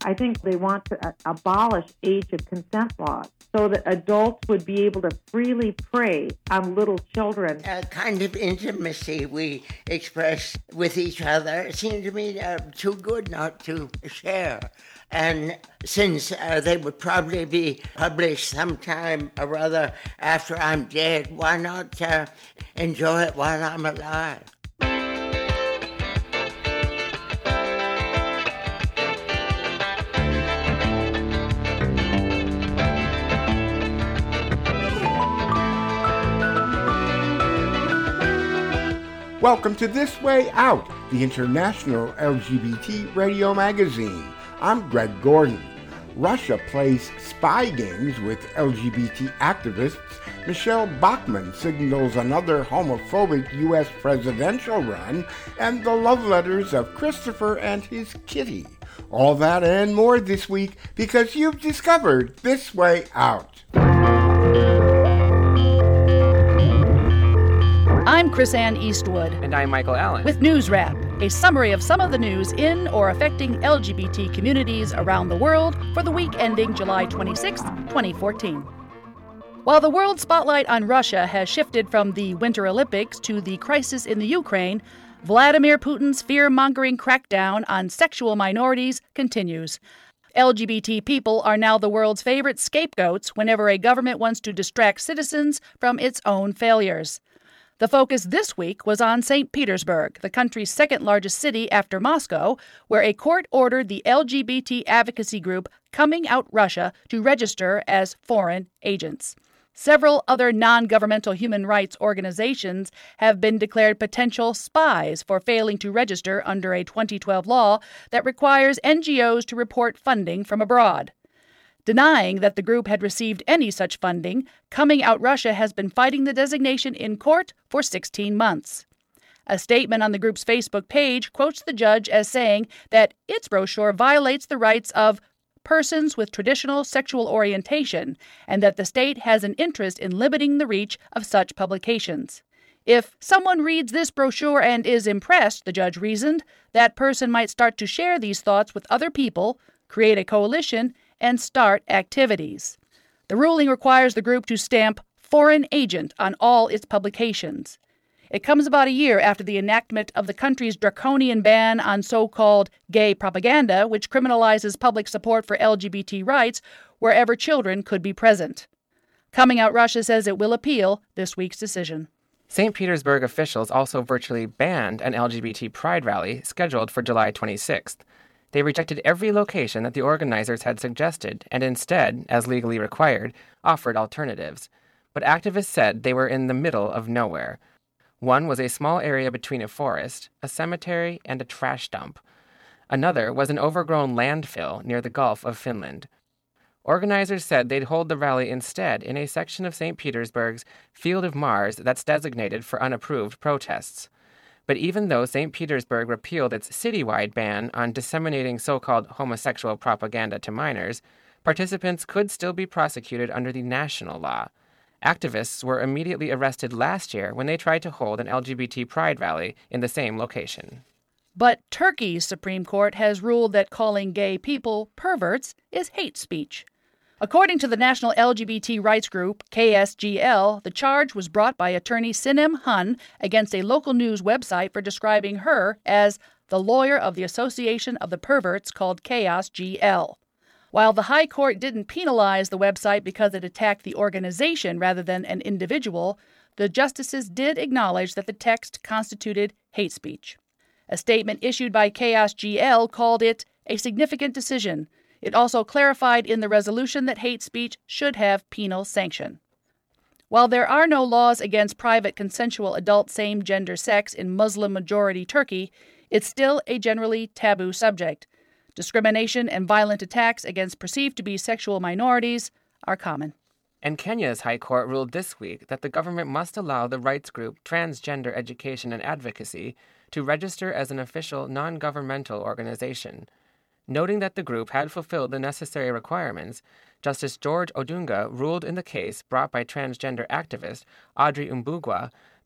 I think they want to abolish age of consent laws so that adults would be able to freely prey on little children. A kind of intimacy we express with each other seemed to me too good not to share. And since they would probably be published sometime or other after I'm dead, why not enjoy it while I'm alive? Welcome to This Way Out, the international LGBT radio magazine. I'm Greg Gordon. Russia plays spy games with LGBT activists. Michelle Bachmann signals another homophobic U.S. presidential run, and the love letters of Christopher and his kitty. All that and more this week because you've discovered This Way Out. I'm Chris-Ann Eastwood. And I'm Michael Allen. With News Wrap, a summary of some of the news in or affecting LGBT communities around the world for the week ending July 26, 2014. While the world spotlight on Russia has shifted from the Winter Olympics to the crisis in the Ukraine, Vladimir Putin's fear-mongering crackdown on sexual minorities continues. LGBT people are now the world's favorite scapegoats whenever a government wants to distract citizens from its own failures. The focus this week was on St. Petersburg, the country's second-largest city after Moscow, where a court ordered the LGBT advocacy group Coming Out Russia to register as foreign agents. Several other non-governmental human rights organizations have been declared potential spies for failing to register under a 2012 law that requires NGOs to report funding from abroad. Denying that the group had received any such funding, Coming Out Russia has been fighting the designation in court for 16 months. A statement on the group's Facebook page quotes the judge as saying that its brochure violates the rights of persons with traditional sexual orientation and that the state has an interest in limiting the reach of such publications. If someone reads this brochure and is impressed, the judge reasoned, that person might start to share these thoughts with other people, create a coalition, and start activities. The ruling requires the group to stamp foreign agent on all its publications. It comes about a year after the enactment of the country's draconian ban on so-called gay propaganda, which criminalizes public support for LGBT rights wherever children could be present. Coming Out Russia says it will appeal this week's decision. St. Petersburg officials also virtually banned an LGBT pride rally scheduled for July 26th. They rejected every location that the organizers had suggested and instead, as legally required, offered alternatives. But activists said they were in the middle of nowhere. One was a small area between a forest, a cemetery, and a trash dump. Another was an overgrown landfill near the Gulf of Finland. Organizers said they'd hold the rally instead in a section of St. Petersburg's Field of Mars that's designated for unapproved protests. But even though St. Petersburg repealed its citywide ban on disseminating so-called homosexual propaganda to minors, participants could still be prosecuted under the national law. Activists were immediately arrested last year when they tried to hold an LGBT pride rally in the same location. But Turkey's Supreme Court has ruled that calling gay people perverts is hate speech. According to the national LGBT rights group, KSGL, the charge was brought by attorney Sinem Hun against a local news website for describing her as the lawyer of the Association of the Perverts called Chaos GL. While the High Court didn't penalize the website because it attacked the organization rather than an individual, the justices did acknowledge that the text constituted hate speech. A statement issued by Chaos GL called it a significant decision. It also clarified in the resolution that hate speech should have penal sanction. While there are no laws against private consensual adult same-gender sex in Muslim-majority Turkey, it's still a generally taboo subject. Discrimination and violent attacks against perceived to be sexual minorities are common. And Kenya's High Court ruled this week that the government must allow the rights group Transgender Education and Advocacy to register as an official non-governmental organization. Noting that the group had fulfilled the necessary requirements, Justice George Odunga ruled in the case brought by transgender activist Audrey Umbugwa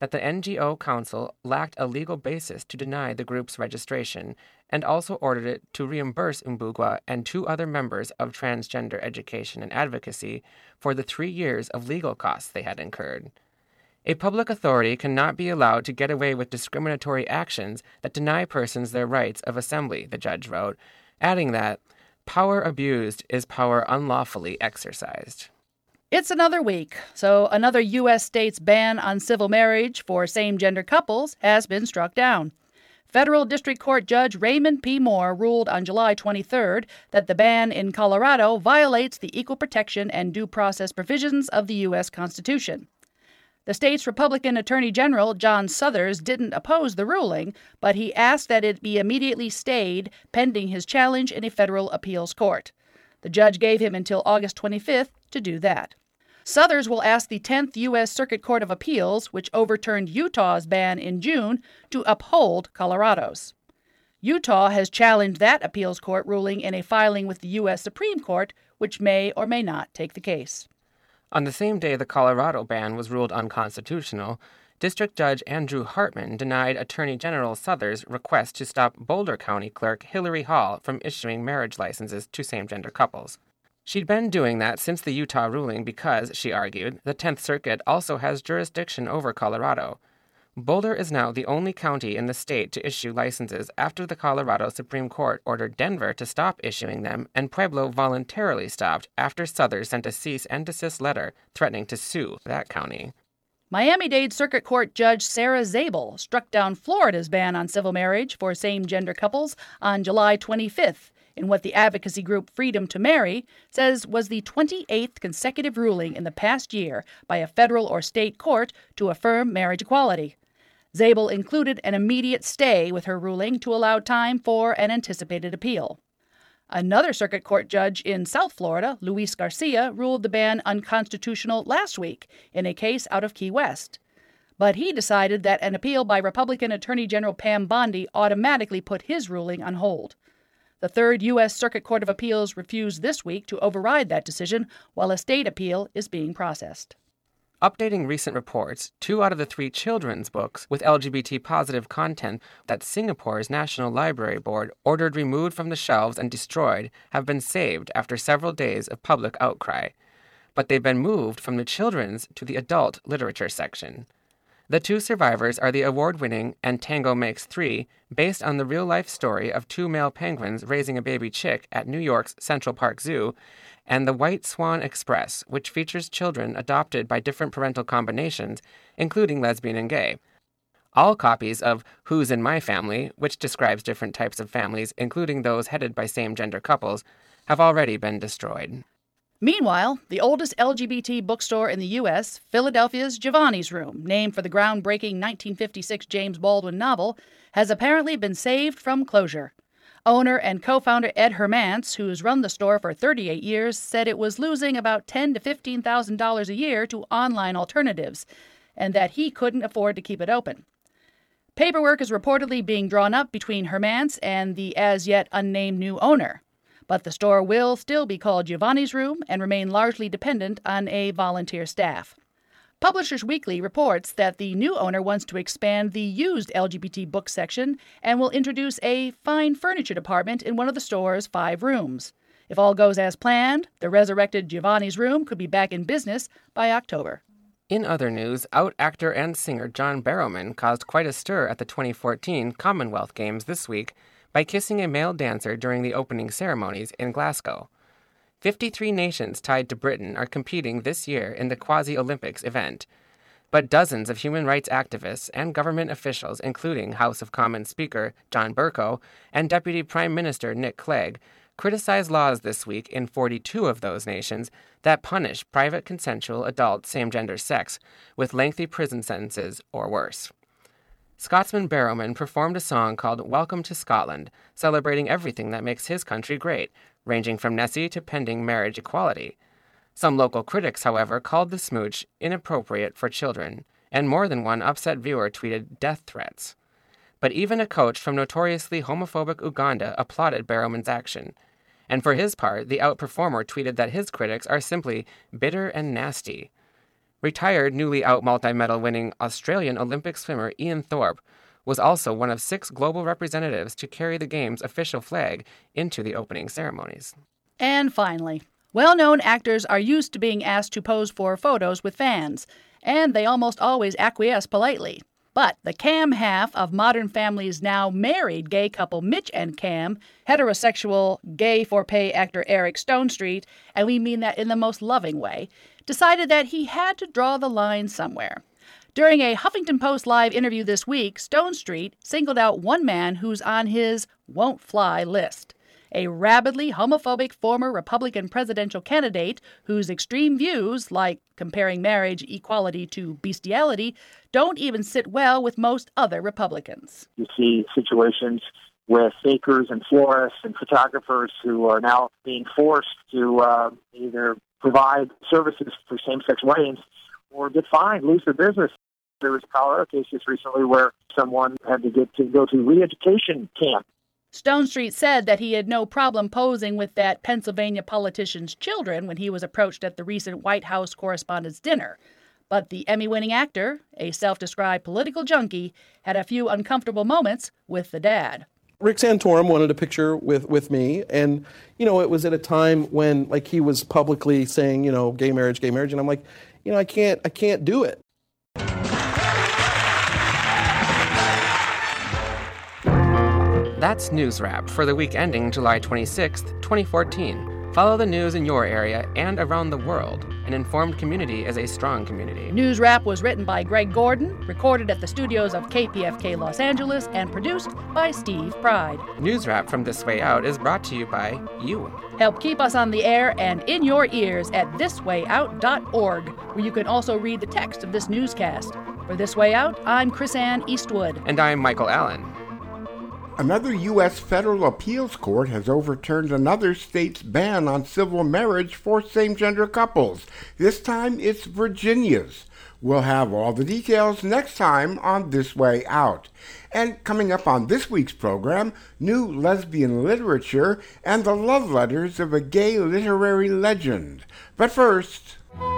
that the NGO Council lacked a legal basis to deny the group's registration and also ordered it to reimburse Mbugua and 2 other members of Transgender Education and Advocacy for the 3 years of legal costs they had incurred. A public authority cannot be allowed to get away with discriminatory actions that deny persons their rights of assembly, the judge wrote, adding that power abused is power unlawfully exercised. It's another week, so another U.S. state's ban on civil marriage for same-gender couples has been struck down. Federal District Court Judge Raymond P. Moore ruled on July 23rd that the ban in Colorado violates the equal protection and due process provisions of the U.S. Constitution. The state's Republican Attorney General, John Suthers, didn't oppose the ruling, but he asked that it be immediately stayed pending his challenge in a federal appeals court. The judge gave him until August 25th to do that. Suthers will ask the 10th U.S. Circuit Court of Appeals, which overturned Utah's ban in June, to uphold Colorado's. Utah has challenged that appeals court ruling in a filing with the U.S. Supreme Court, which may or may not take the case. On the same day the Colorado ban was ruled unconstitutional, District Judge Andrew Hartman denied Attorney General Suthers' request to stop Boulder County Clerk Hillary Hall from issuing marriage licenses to same-gender couples. She'd been doing that since the Utah ruling because, she argued, the 10th Circuit also has jurisdiction over Colorado. Boulder is now the only county in the state to issue licenses after the Colorado Supreme Court ordered Denver to stop issuing them, and Pueblo voluntarily stopped after Suthers sent a cease and desist letter threatening to sue that county. Miami-Dade Circuit Court Judge Sarah Zabel struck down Florida's ban on civil marriage for same-gender couples on July 25th in what the advocacy group Freedom to Marry says was the 28th consecutive ruling in the past year by a federal or state court to affirm marriage equality. Zabel included an immediate stay with her ruling to allow time for an anticipated appeal. Another circuit court judge in South Florida, Luis Garcia, ruled the ban unconstitutional last week in a case out of Key West. But he decided that an appeal by Republican Attorney General Pam Bondi automatically put his ruling on hold. The Third U.S. Circuit Court of Appeals refused this week to override that decision while a state appeal is being processed. Updating recent reports, 2 out of the 3 children's books with LGBT-positive content that Singapore's National Library Board ordered removed from the shelves and destroyed have been saved after several days of public outcry. But they've been moved from the children's to the adult literature section. The 2 survivors are the award-winning And Tango Makes 3, based on the real-life story of 2 male penguins raising a baby chick at New York's Central Park Zoo, and The White Swan Express, which features children adopted by different parental combinations, including lesbian and gay. All copies of Who's in My Family, which describes different types of families, including those headed by same-gender couples, have already been destroyed. Meanwhile, the oldest LGBT bookstore in the U.S., Philadelphia's Giovanni's Room, named for the groundbreaking 1956 James Baldwin novel, has apparently been saved from closure. Owner and co-founder Ed Hermance, who's run the store for 38 years, said it was losing about $10,000 to $15,000 a year to online alternatives, and that he couldn't afford to keep it open. Paperwork is reportedly being drawn up between Hermance and the as-yet unnamed new owner. But the store will still be called Giovanni's Room and remain largely dependent on a volunteer staff. Publishers Weekly reports that the new owner wants to expand the used LGBT book section and will introduce a fine furniture department in one of the store's 5 rooms. If all goes as planned, the resurrected Giovanni's Room could be back in business by October. In other news, out actor and singer John Barrowman caused quite a stir at the 2014 Commonwealth Games this week by kissing a male dancer during the opening ceremonies in Glasgow. 53 nations tied to Britain are competing this year in the Quasi-Olympics event, but dozens of human rights activists and government officials, including House of Commons Speaker John Bercow and Deputy Prime Minister Nick Clegg, criticized laws this week in 42 of those nations that punish private consensual adult same-gender sex with lengthy prison sentences or worse. Scotsman Barrowman performed a song called Welcome to Scotland, celebrating everything that makes his country great, ranging from Nessie to pending marriage equality. Some local critics, however, called the smooch inappropriate for children, and more than one upset viewer tweeted death threats. But even a coach from notoriously homophobic Uganda applauded Barrowman's action. And for his part, the out performer tweeted that his critics are simply bitter and nasty. Retired, newly out multi-medal winning Australian Olympic swimmer Ian Thorpe was also one of 6 global representatives to carry the Games' official flag into the opening ceremonies. And finally, well-known actors are used to being asked to pose for photos with fans, and they almost always acquiesce politely. But the Cam half of Modern Family's now married gay couple Mitch and Cam, heterosexual gay-for-pay actor Eric Stonestreet, and we mean that in the most loving way, decided that he had to draw the line somewhere. During a Huffington Post Live interview this week, Stonestreet singled out one man who's on his won't-fly list. A rabidly homophobic former Republican presidential candidate whose extreme views, like comparing marriage equality to bestiality, don't even sit well with most other Republicans. You see situations with bakers and florists and photographers who are now being forced to either provide services for same-sex weddings or get fined, lose their business. There was a Colorado case just recently where someone had to go to re-education camp. Stonestreet said that he had no problem posing with that Pennsylvania politician's children when he was approached at the recent White House Correspondents' Dinner. But the Emmy-winning actor, a self-described political junkie, had a few uncomfortable moments with the dad. Rick Santorum wanted a picture with me, and, it was at a time when, he was publicly saying, gay marriage, and I'm like, I can't do it. That's News Wrap for the week ending July 26th, 2014. Follow the news in your area and around the world. An informed community is a strong community. News Wrap was written by Greg Gordon, recorded at the studios of KPFK Los Angeles, and produced by Steve Pride. News Wrap from This Way Out is brought to you by you. Help keep us on the air and in your ears at thiswayout.org, where you can also read the text of this newscast. For This Way Out, I'm Chris-Ann Eastwood. And I'm Michael Allen. Another U.S. federal appeals court has overturned another state's ban on civil marriage for same-gender couples. This time it's Virginia's. We'll have all the details next time on This Way Out. And coming up on this week's program, new lesbian literature and the love letters of a gay literary legend. But first...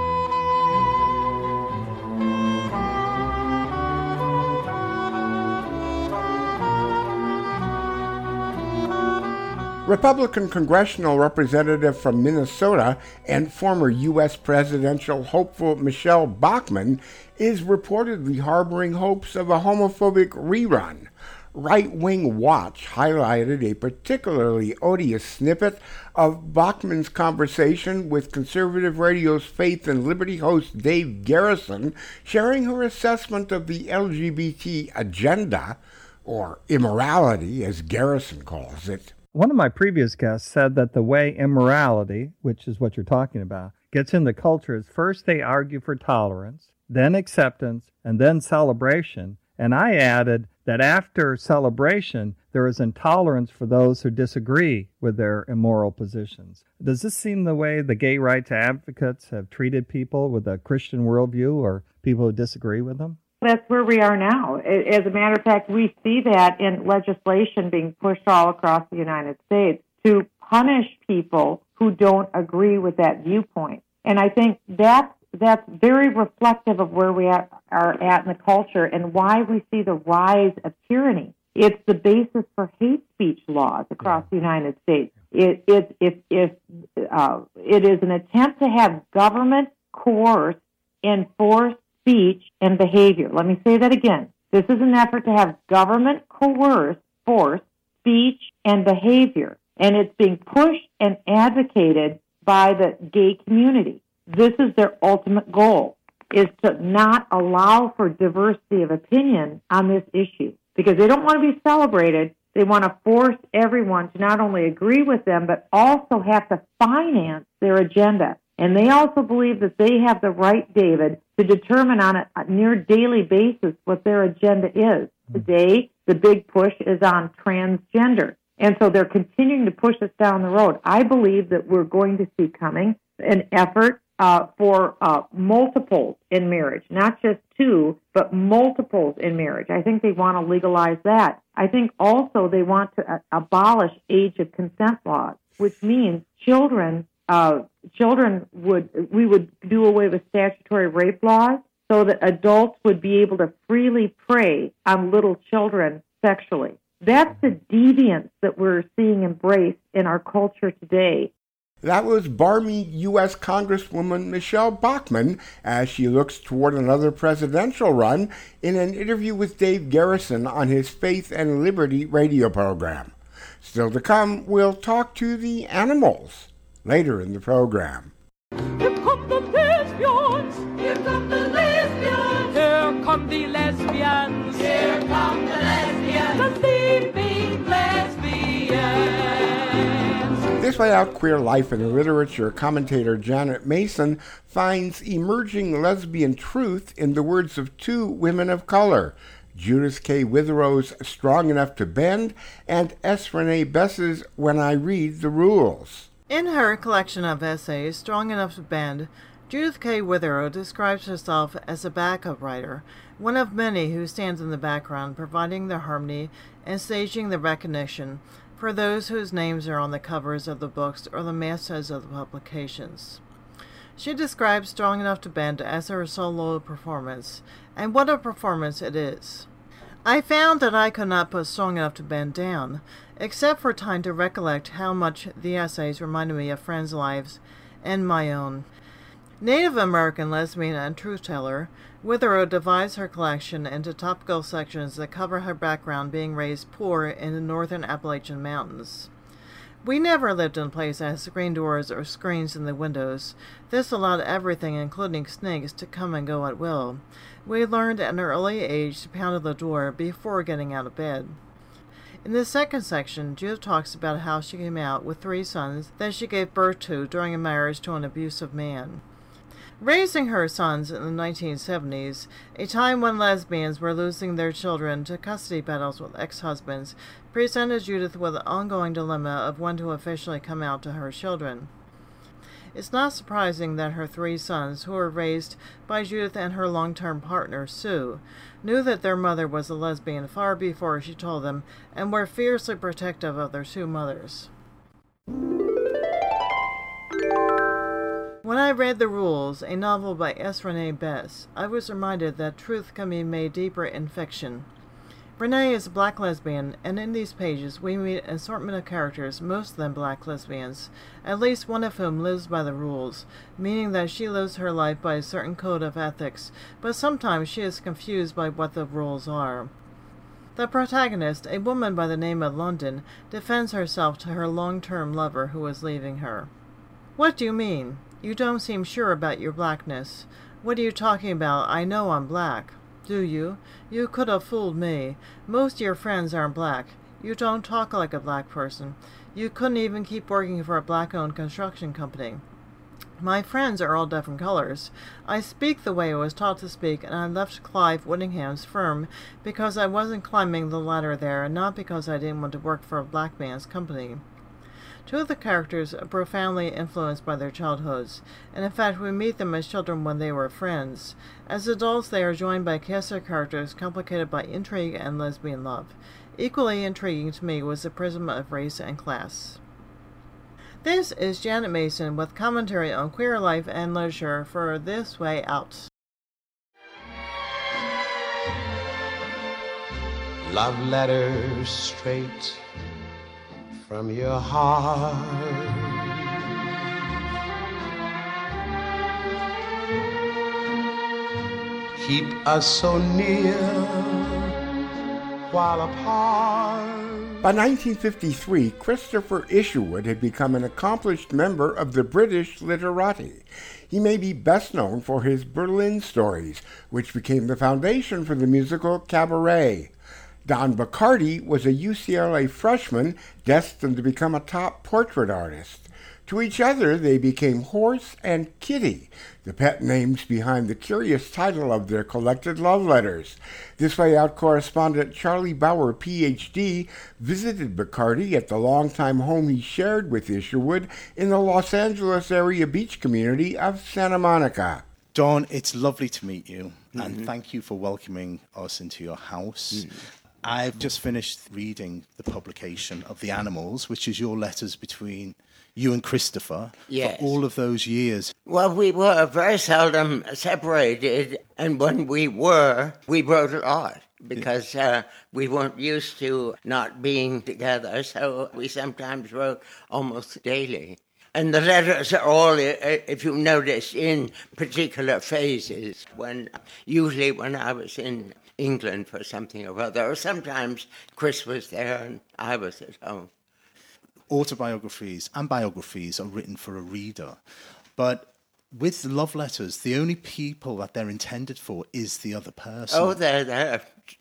Republican congressional representative from Minnesota and former U.S. presidential hopeful Michelle Bachmann is reportedly harboring hopes of a homophobic rerun. Right Wing Watch highlighted a particularly odious snippet of Bachmann's conversation with conservative radio's Faith and Liberty host Dave Garrison, sharing her assessment of the LGBT agenda, or immorality as Garrison calls it. One of my previous guests said that the way immorality, which is what you're talking about, gets into culture is first they argue for tolerance, then acceptance, and then celebration. And I added that after celebration, there is intolerance for those who disagree with their immoral positions. Does this seem the way the gay rights advocates have treated people with a Christian worldview or people who disagree with them? That's where we are now. As a matter of fact, we see that in legislation being pushed all across the United States to punish people who don't agree with that viewpoint. And I think that's very reflective of where we are at in the culture and why we see the rise of tyranny. It's the basis for hate speech laws across the United States. It is an attempt to have government coerce, enforce speech and behavior. Let me say that again. This is an effort to have government coerce, force, speech, and behavior. And it's being pushed and advocated by the gay community. This is their ultimate goal, is to not allow for diversity of opinion on this issue. Because they don't want to be celebrated. They want to force everyone to not only agree with them, but also have to finance their agenda. And they also believe that they have the right, David, to determine on a near daily basis what their agenda is. Today, the big push is on transgender. And so they're continuing to push us down the road. I believe that we're going to see coming an effort for multiples in marriage, not just two, but multiples in marriage. I think they want to legalize that. I think also they want to abolish age of consent laws, which means children we would do away with statutory rape laws so that adults would be able to freely prey on little children sexually. That's the deviance that we're seeing embraced in our culture today. That was balmy U.S. Congresswoman Michelle Bachmann as she looks toward another presidential run in an interview with Dave Garrison on his Faith and Liberty radio program. Still to come, we'll talk to the animals later in the program. Here come the lesbians! Here come the lesbians! Here come the lesbians! Here come the lesbians! The leaping lesbians! This Way Out Queer Life and Literature commentator Janet Mason finds emerging lesbian truth in the words of two women of color, Judith K. Witherow's Strong Enough to Bend and S. Renee Bess's When I Read the Rules. In her collection of essays, Strong Enough to Bend, Judith K. Witherow describes herself as a backup writer, one of many who stands in the background providing the harmony and staging the recognition for those whose names are on the covers of the books or the mastheads of the publications. She describes Strong Enough to Bend as her solo performance, and what a performance it is. I found that I could not put Strong Enough to Bend down, except for time to recollect how much the essays reminded me of friends' lives and my own. Native American lesbian and truth-teller, Witherow divides her collection into topical sections that cover her background being raised poor in the northern Appalachian Mountains. We never lived in a place that had screen doors or screens in the windows. This allowed everything, including snakes, to come and go at will. We learned at an early age to pound on the door before getting out of bed. In the second section, Judith talks about how she came out with 3 sons that she gave birth to during a marriage to an abusive man. Raising her sons in the 1970s, a time when lesbians were losing their children to custody battles with ex-husbands, presented Judith with the ongoing dilemma of when to officially come out to her children. It's not surprising that her 3 sons, who were raised by Judith and her long-term partner, Sue, knew that their mother was a lesbian far before she told them, and were fiercely protective of their 2 mothers. When I read The Rules, a novel by S. Renee Bess, I was reminded that truth can be made deeper in fiction. Renee is a black lesbian, and in these pages we meet an assortment of characters, most of them black lesbians, at least one of whom lives by the rules, meaning that she lives her life by a certain code of ethics, but sometimes she is confused by what the rules are. The protagonist, a woman by the name of London, defends herself to her long-term lover who is leaving her. "What do you mean? You don't seem sure about your blackness. What are you talking about? I know I'm black." "Do you? You could have fooled me. Most of your friends aren't black. You don't talk like a black person. You couldn't even keep working for a black-owned construction company." "My friends are all different colors. I speak the way I was taught to speak, and I left Clive Whittingham's firm because I wasn't climbing the ladder there, and not because I didn't want to work for a black man's company." 2 of the characters are profoundly influenced by their childhoods, and in fact we meet them as children when they were friends. As adults they are joined by a cast of characters complicated by intrigue and lesbian love. Equally intriguing to me was the prism of race and class. This is Janet Mason with commentary on queer life and literature for This Way Out. Love letters straight from your heart. Keep us so near while apart. By 1953, Christopher Isherwood had become an accomplished member of the British literati. He may be best known for his Berlin stories, which became the foundation for the musical Cabaret. Don Bacardi was a UCLA freshman destined to become a top portrait artist. To each other, they became Horse and Kitty, the pet names behind the curious title of their collected love letters. This Way Out correspondent Charlie Bauer, Ph.D., visited Bacardi at the longtime home he shared with Isherwood in the Los Angeles area beach community of Santa Monica. Dawn, it's lovely to meet you, and thank you for welcoming us into your house. I've just finished reading the publication of The Animals, which is your letters between you and Christopher Yes. for all of those years. Well, we were very seldom separated, and when we were, we wrote a lot because we weren't used to not being together, so we sometimes wrote almost daily. And the letters are all, if you notice, in particular phases, usually when I was in England for something or other, or sometimes Chris was there and I was at home. Autobiographies and biographies are written for a reader, but with love letters, the only people that they're intended for is the other person. Oh, they're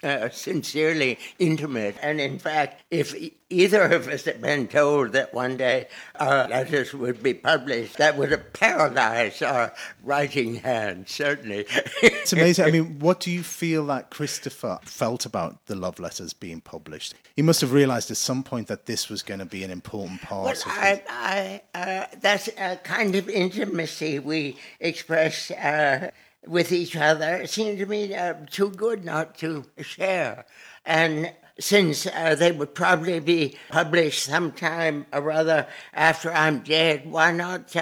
sincerely intimate. And in fact, if either of us had been told that one day our letters would be published, that would have paralyzed our writing hand, certainly. It's amazing. I mean, what do you feel that Christopher felt about the love letters being published? He must have realized at some point that this was going to be an important part of it. That's a kind of intimacy we express with each other. It seemed to me too good not to share. And since they would probably be published sometime or other after I'm dead, why not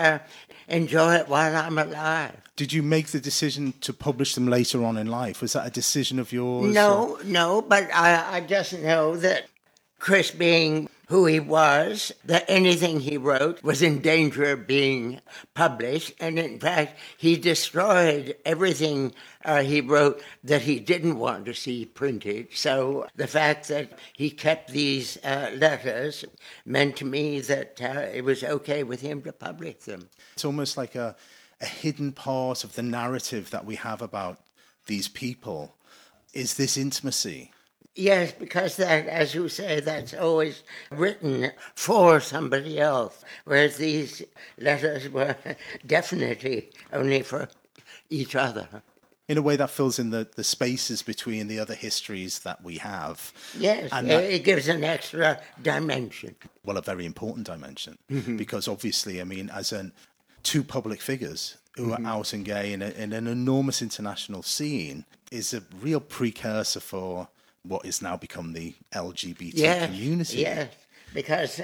enjoy it while I'm alive? Did you make the decision to publish them later on in life? Was that a decision of yours? No, but I just know that Chris, being who he was, that anything he wrote was in danger of being published. And in fact, he destroyed everything he wrote that he didn't want to see printed. So the fact that he kept these letters meant to me that it was okay with him to publish them. It's almost like a hidden part of the narrative that we have about these people is this intimacy. Yes, because that, as you say, that's always written for somebody else, whereas these letters were definitely only for each other. In a way that fills in the spaces between the other histories that we have. Yes, and it gives an extra dimension. Well, a very important dimension, because obviously, I mean, as two public figures who are out and gay in an enormous international scene is a real precursor for what is now become the LGBT community. Yes, because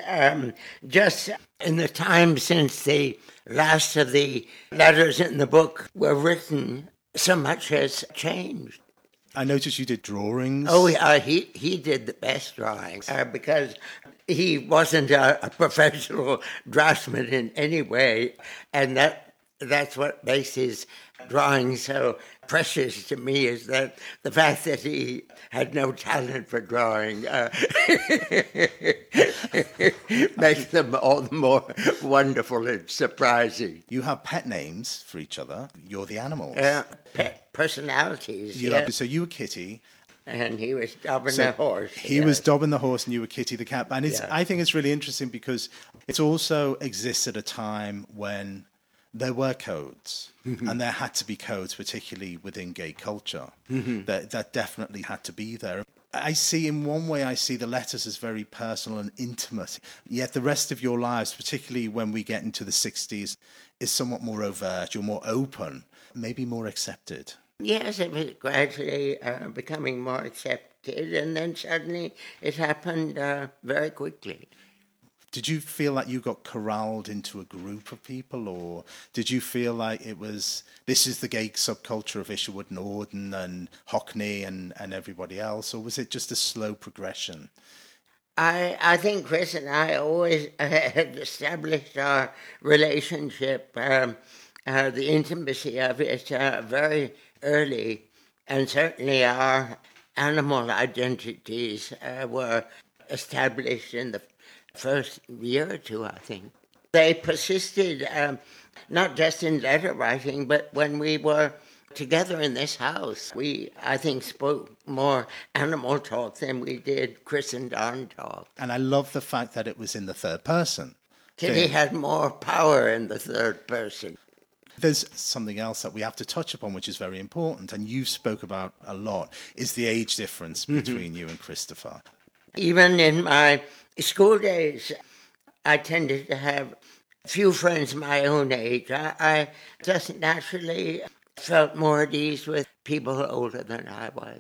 just in the time since the last of the letters in the book were written, so much has changed. I noticed you did drawings. Oh, he did the best drawings because he wasn't a professional draftsman in any way, and that's what makes his drawing so precious to me, is that the fact that he had no talent for drawing makes them all the more wonderful and surprising. You have pet names for each other. You're the animals. Pet personalities. So you were Kitty. And he was Dobbin the horse. He was Dobbin the horse and you were Kitty the cat. And I think it's really interesting because it also exists at a time when there were codes, and there had to be codes, particularly within gay culture. That definitely had to be there. I see, in one way, I see the letters as very personal and intimate, yet the rest of your lives, particularly when we get into the 60s, is somewhat more overt, you're more open, maybe more accepted. Yes, it was gradually becoming more accepted, and then suddenly it happened very quickly. Did you feel like you got corralled into a group of people, or did you feel like this is the gay subculture of Isherwood and Auden and Hockney and everybody else, or was it just a slow progression? I think Chris and I always had established our relationship, the intimacy of it very early, and certainly our animal identities were established in the first year or two, I think. They persisted not just in letter writing, but when we were together in this house, we, I think, spoke more animal talk than we did Chris and Don talk. And I love the fact that it was in the third person. Kitty had more power in the third person. There's something else that we have to touch upon, which is very important, and you spoke about a lot, is the age difference between you and Christopher. Even in my school days, I tended to have few friends my own age. I just naturally felt more at ease with people older than I was.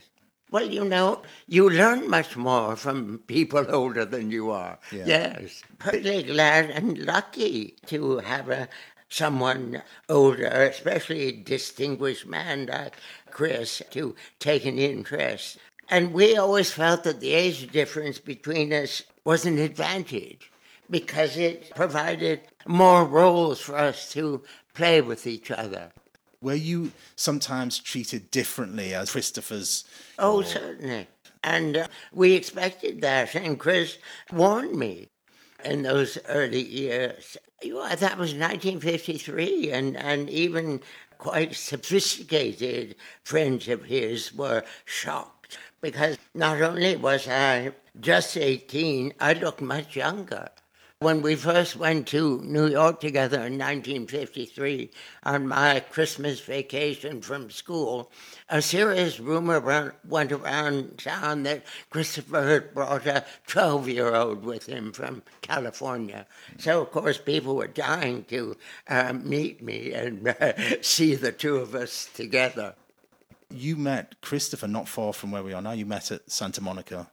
Well, you learn much more from people older than you are. Yeah. Yes. Pretty glad and lucky to have someone older, especially a distinguished man like Chris, to take an interest. And we always felt that the age difference between us was an advantage because it provided more roles for us to play with each other. Were you sometimes treated differently as Christopher's? Oh, certainly. And we expected that, and Chris warned me in those early years. That was 1953, and even quite sophisticated friends of his were shocked because not only was I just 18, I looked much younger. When we first went to New York together in 1953 on my Christmas vacation from school, a serious rumor went around town that Christopher had brought a 12-year-old with him from California. So, of course, people were dying to meet me and see the two of us together. You met Christopher not far from where we are now. You met at Santa Monica.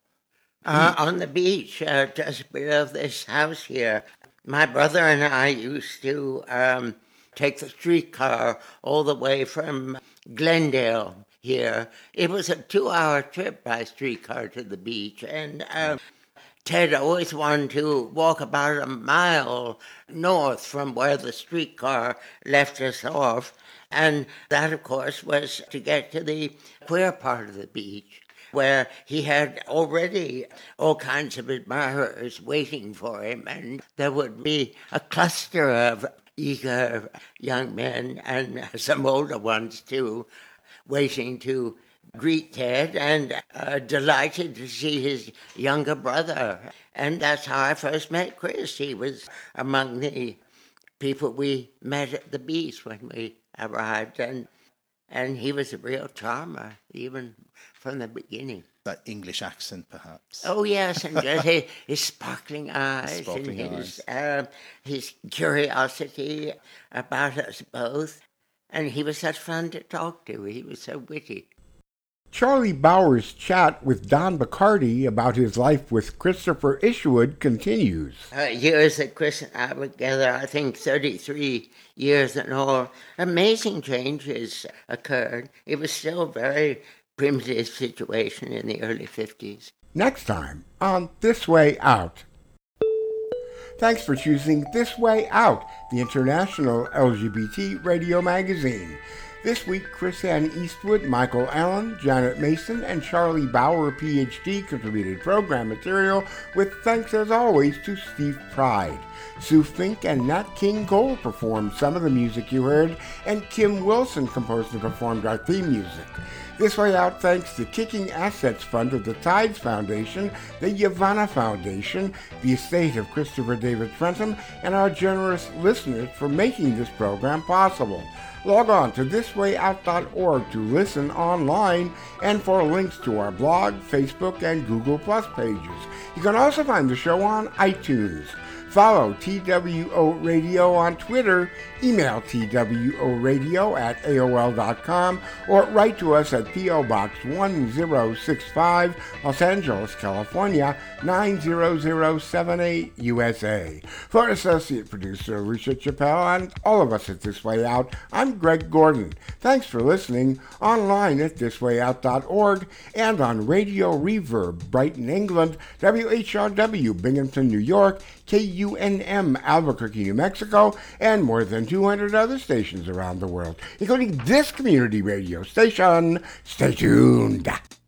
On the beach, just below this house here. My brother and I used to take the streetcar all the way from Glendale here. It was a 2-hour trip by streetcar to the beach, and Ted always wanted to walk about a mile north from where the streetcar left us off, and that, of course, was to get to the queer part of the beach, where he had already all kinds of admirers waiting for him, and there would be a cluster of eager young men, and some older ones too, waiting to greet Ted, and delighted to see his younger brother. And that's how I first met Chris. He was among the people we met at the beach when we arrived, and he was a real charmer, even from the beginning. That English accent, perhaps. Oh, yes, and his sparkling eyes and his curiosity about us both. And he was such fun to talk to. He was so witty. Charlie Bauer's chat with Don Bacardi about his life with Christopher Isherwood continues. Years that Chris and I were together, I think 33 years in all. Amazing changes occurred. It was still a very primitive situation in the early 50s. Next time on This Way Out. Thanks for choosing This Way Out, the international LGBT radio magazine. This week, Chris Ann Eastwood, Michael Allen, Janet Mason, and Charlie Bauer, Ph.D., contributed program material, with thanks as always to Steve Pride. Sue Fink and Nat King Cole performed some of the music you heard, and Kim Wilson composed and performed our theme music. This Way Out thanks the Kicking Assets Fund of the Tides Foundation, the Yavanna Foundation, the estate of Christopher David Trentham, and our generous listeners for making this program possible. Log on to thiswayout.org to listen online and for links to our blog, Facebook, and Google Plus pages. You can also find the show on iTunes. Follow TWO Radio on Twitter, email tworadio@aol.com, or write to us at P.O. Box 1065, Los Angeles, California, 90078, USA. For Associate Producer Alicia Chappelle and all of us at This Way Out, I'm Greg Gordon. Thanks for listening online at thiswayout.org and on Radio Reverb, Brighton, England, WHRW, Binghamton, New York, KUNM, Albuquerque, New Mexico, and more than 200 other stations around the world, including this community radio station. Stay tuned.